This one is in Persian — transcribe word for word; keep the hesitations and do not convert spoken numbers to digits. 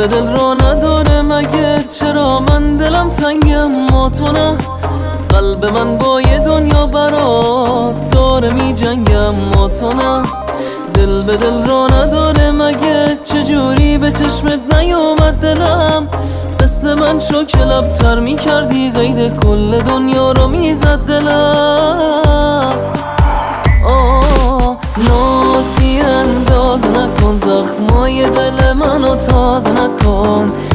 به دل رو نداره مگه؟ چرا من دلم تنگم ما تو نه؟ قلب من با یه دنیا برات داره می جنگم ما تو نه؟ دل به دل رو نداره مگه؟ چجوری به چشمت نیومد دلم؟ مثل من شو که لبتر می کردی قید کل دنیا رو می زد دلم. آه ناز بی اندازه نکن، زخمای دل منو تازه نکن.